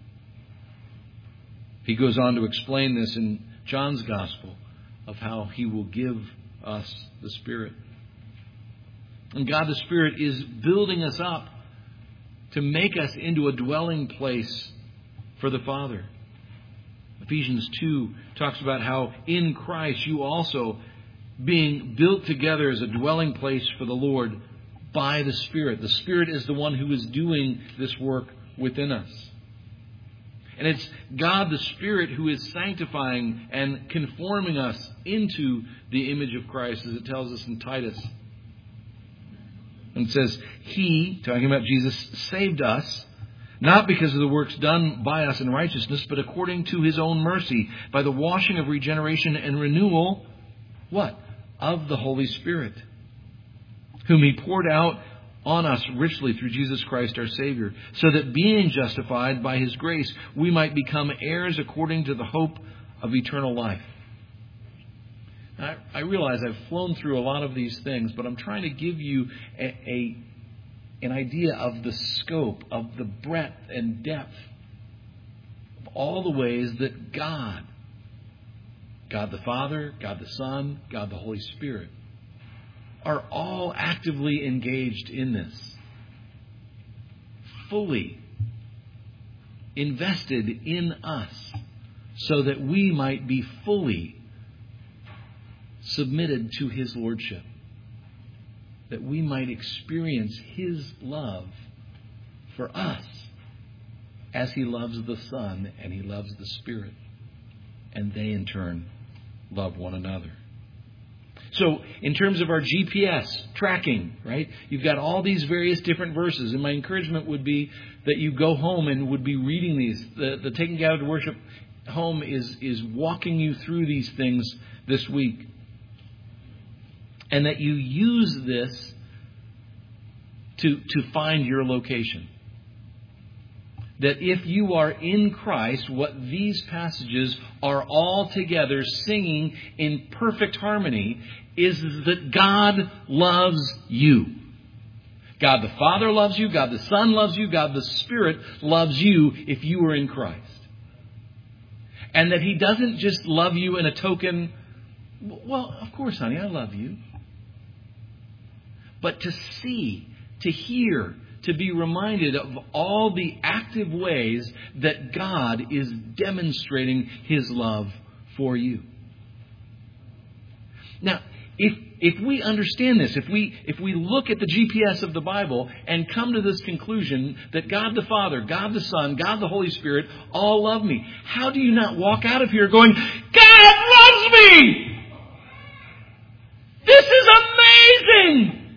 He goes on to explain this in John's Gospel of how He will give us the Spirit. And God the Spirit is building us up to make us into a dwelling place for the Father. Ephesians 2 talks about how in Christ you also being built together as a dwelling place for the Lord by the Spirit. The Spirit is the one who is doing this work within us. And it's God the Spirit who is sanctifying and conforming us into the image of Christ, as it tells us in Titus. And it says, He, talking about Jesus, saved us, not because of the works done by us in righteousness, but according to His own mercy, by the washing of regeneration and renewal, what? Of the Holy Spirit, whom He poured out on us richly through Jesus Christ our Savior, so that being justified by His grace, we might become heirs according to the hope of eternal life. I realize I've flown through a lot of these things, but I'm trying to give you an idea of the scope, of the breadth and depth of all the ways that God the Father, God the Son, God the Holy Spirit, are all actively engaged in this. Fully invested in us so that we might be fully submitted to His Lordship. That we might experience His love for us as He loves the Son and He loves the Spirit. And they in turn love one another. So, in terms of our GPS tracking, right? You've got all these various different verses. And my encouragement would be that you go home and would be reading these. The Taking Gathered to Worship home is walking you through these things this week. And that you use this to find your location. That if you are in Christ, what these passages are all together singing in perfect harmony is that God loves you. God the Father loves you. God the Son loves you. God the Spirit loves you if you are in Christ. And that He doesn't just love you in a token, well, of course, honey, I love you. But to see, to hear, to be reminded of all the active ways that God is demonstrating His love for you. Now, if we understand this, if we look at the GPS of the Bible and come to this conclusion that God the Father, God the Son, God the Holy Spirit all love me, how do you not walk out of here going, God loves me! This is amazing!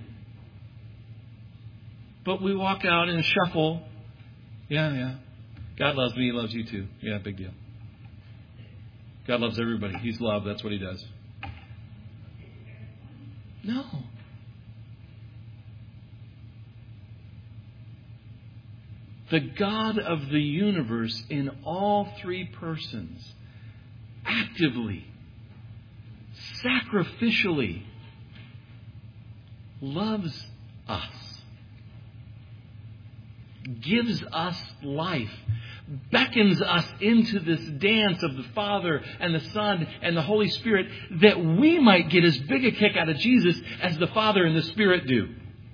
But we walk out and shuffle. Yeah. God loves me, He loves you too. Yeah, big deal. God loves everybody. He's love. That's what He does. No. The God of the universe in all three persons actively, sacrificially loves us, gives us life, beckons us into this dance of the Father and the Son and the Holy Spirit that we might get as big a kick out of Jesus as the Father and the Spirit do,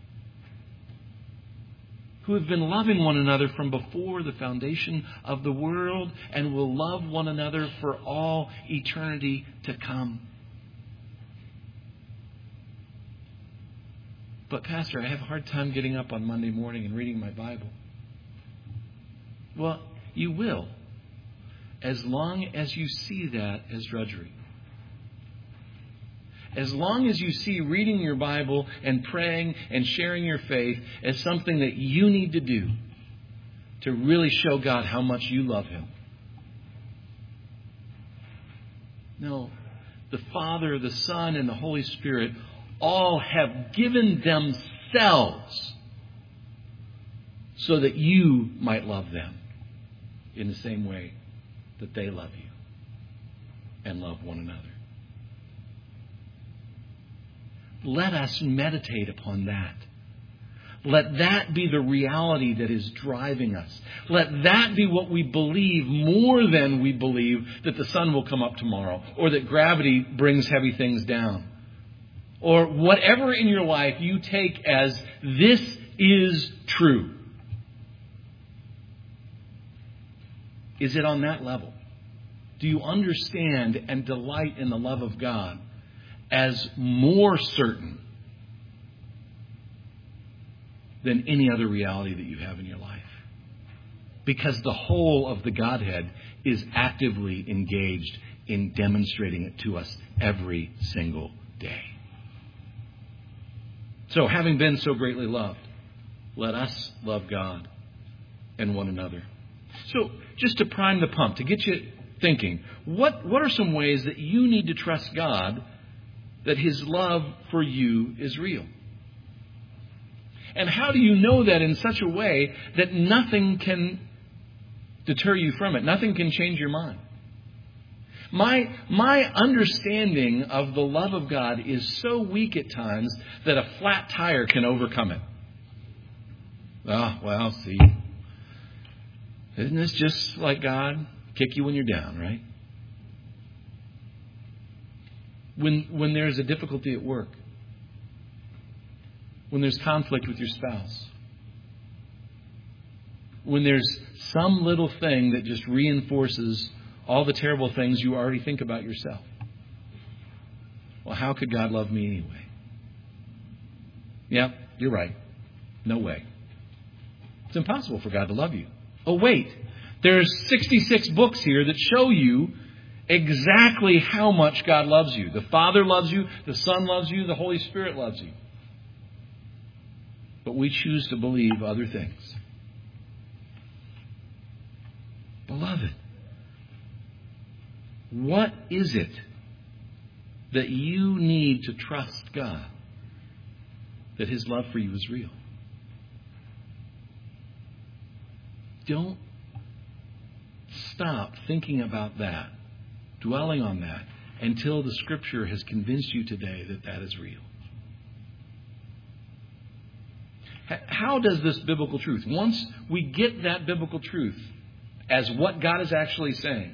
who have been loving one another from before the foundation of the world and will love one another for all eternity to come. But Pastor, I have a hard time getting up on Monday morning and reading my Bible. Well, you will, as long as you see that as drudgery. As long as you see reading your Bible and praying and sharing your faith as something that you need to do to really show God how much you love Him. No, the Father, the Son, and the Holy Spirit all have given themselves so that you might love them in the same way that they love you and love one another. Let us meditate upon that. Let that be the reality that is driving us. Let that be what we believe more than we believe that the sun will come up tomorrow or that gravity brings heavy things down. Or whatever in your life you take as this is true. Is it on that level? Do you understand and delight in the love of God as more certain than any other reality that you have in your life? Because the whole of the Godhead is actively engaged in demonstrating it to us every single day. So, having been so greatly loved, let us love God and one another. So, just to prime the pump, to get you thinking, what are some ways that you need to trust God that His love for you is real? And how do you know that in such a way that nothing can deter you from it? Nothing can change your mind. My understanding of the love of God is so weak at times that a flat tire can overcome it. Oh, well, see. Isn't this just like God? Kick you when you're down, right? When there's a difficulty at work, when there's conflict with your spouse, when there's some little thing that just reinforces all the terrible things you already think about yourself. Well, how could God love me anyway? Yeah, you're right. No way. It's impossible for God to love you. Oh, wait. There's 66 books here that show you exactly how much God loves you. The Father loves you. The Son loves you. The Holy Spirit loves you. But we choose to believe other things. Beloved, what is it that you need to trust God that His love for you is real? Don't stop thinking about that, dwelling on that, until the Scripture has convinced you today that that is real. How does this biblical truth, once we get that biblical truth as what God is actually saying,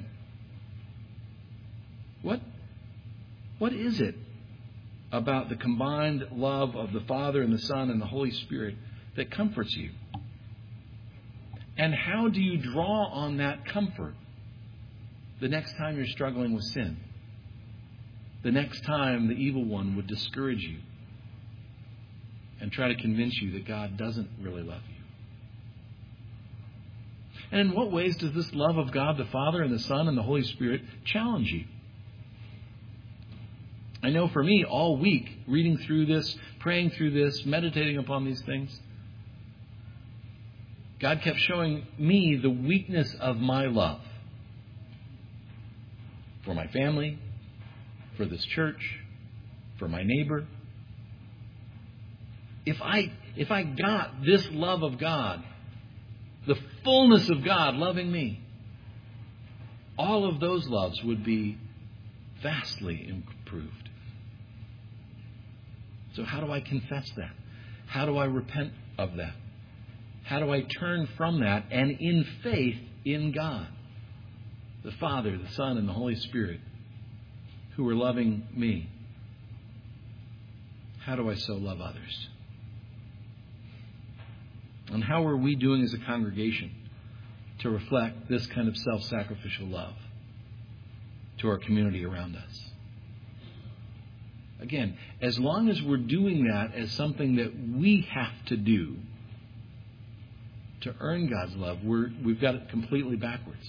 what is it about the combined love of the Father and the Son and the Holy Spirit that comforts you? And how do you draw on that comfort the next time you're struggling with sin? the next time the evil one would discourage you and try to convince you that God doesn't really love you. And in what ways does this love of God the Father and the Son and the Holy Spirit challenge you? I know for me, all week, reading through this, praying through this, meditating upon these things, God kept showing me the weakness of my love for my family, for this church, for my neighbor. If I got this love of God, the fullness of God loving me, all of those loves would be vastly improved. So how do I confess that? How do I repent of that? How do I turn from that and in faith in God, the Father, the Son, and the Holy Spirit, who are loving me? How do I so love others? And how are we doing as a congregation to reflect this kind of self-sacrificial love to our community around us? Again, as long as we're doing that as something that we have to do to earn God's love, we've got it completely backwards.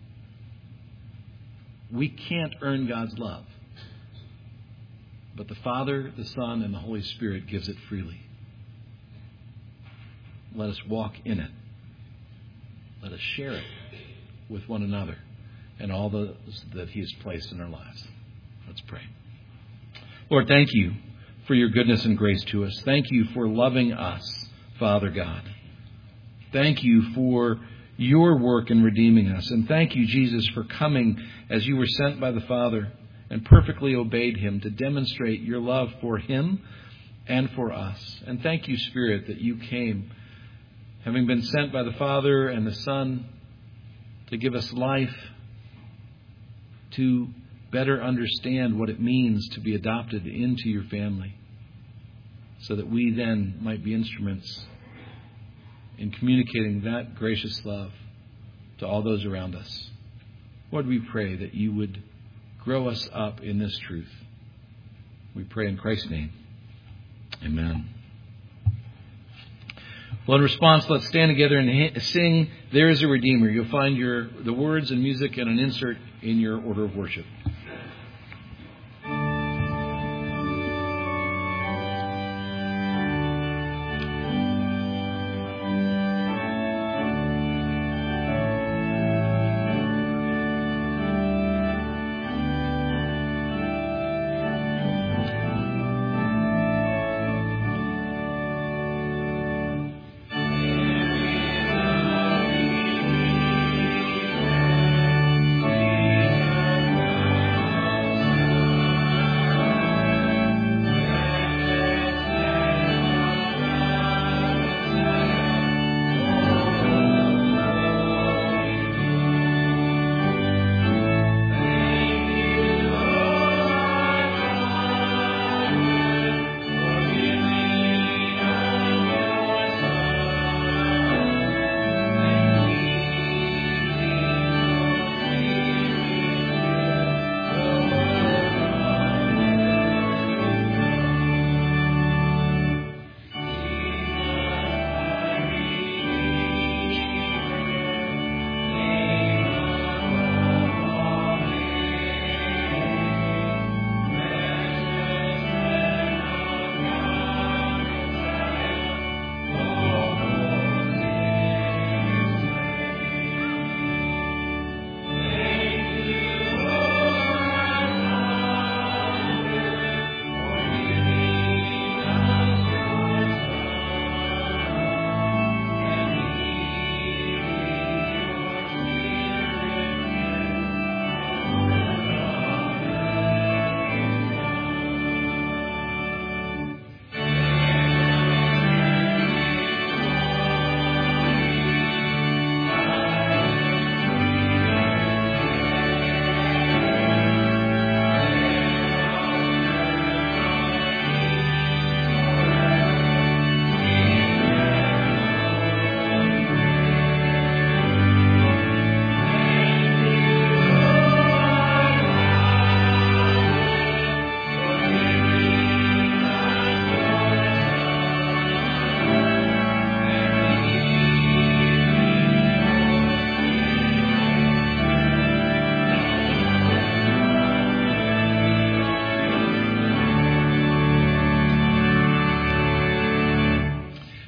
We can't earn God's love. But the Father, the Son, and the Holy Spirit gives it freely. Let us walk in it. Let us share it with one another and all those that He has placed in our lives. Let's pray. Lord, thank you for your goodness and grace to us. Thank you for loving us, Father God. Thank you for your work in redeeming us. And thank you, Jesus, for coming as you were sent by the Father and perfectly obeyed Him to demonstrate your love for Him and for us. And thank you, Spirit, that you came, having been sent by the Father and the Son, to give us life, to better understand what it means to be adopted into your family, so that we then might be instruments in communicating that gracious love to all those around us. Lord, we pray that you would grow us up in this truth. We pray in Christ's name. Amen. Well, in response, let's stand together and sing "There is a Redeemer." You'll find the words and music and an insert in your order of worship.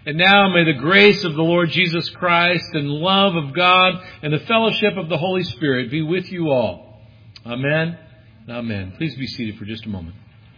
And now may the grace of the Lord Jesus Christ and love of God and the fellowship of the Holy Spirit be with you all. Amen. Amen. Please be seated for just a moment.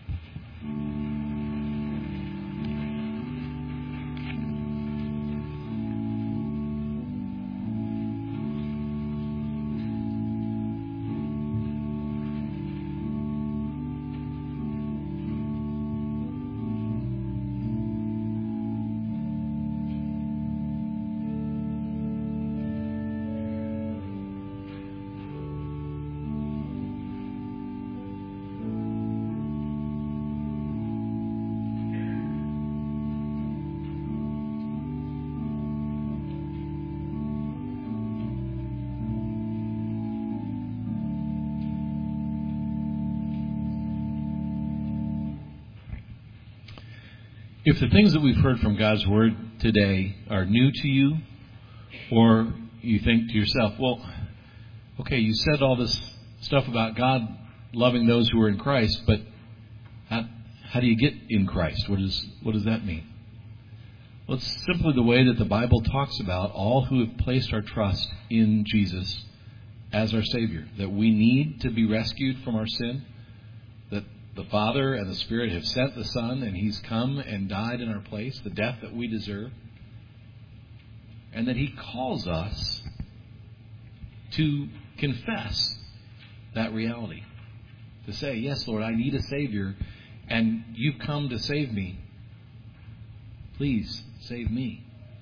If the things that we've heard from God's Word today are new to you, or you think to yourself, well, okay, you said all this stuff about God loving those who are in Christ, but how do you get in Christ? What does that mean? Well, it's simply the way that the Bible talks about all who have placed our trust in Jesus as our Savior, that we need to be rescued from our sin, that the Father and the Spirit have sent the Son, and He's come and died in our place, the death that we deserve. And that He calls us to confess that reality. To say, yes, Lord, I need a Savior, and You've come to save me. Please save me.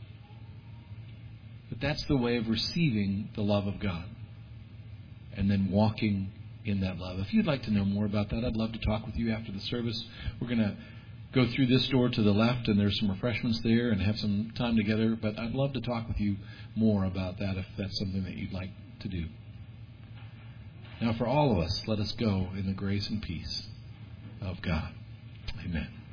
But that's the way of receiving the love of God. And then walking in that love. If you'd like to know more about that, I'd love to talk with you after the service. We're going to go through this door to the left, and there's some refreshments there, and have some time together. But I'd love to talk with you more about that if that's something that you'd like to do. Now, for all of us, let us go in the grace and peace of God. Amen.